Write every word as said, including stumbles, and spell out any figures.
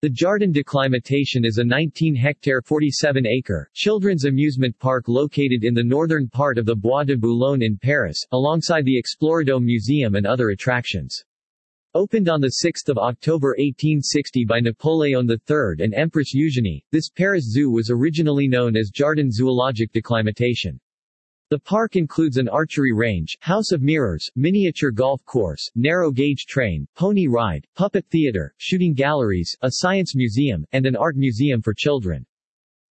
The Jardin d'Acclimatation is a nineteen hectare forty-seven acre children's amusement park located in the northern part of the Bois de Boulogne in Paris, alongside the Exploradome Museum and other attractions. Opened on the sixth of October eighteen sixty by Napoleon the third and Empress Eugénie, this Paris zoo was originally known as Jardin Zoologique d'Acclimatation. The park includes an archery range, house of mirrors, miniature golf course, narrow-gauge train, pony ride, puppet theater, shooting galleries, a science museum, and an art museum for children.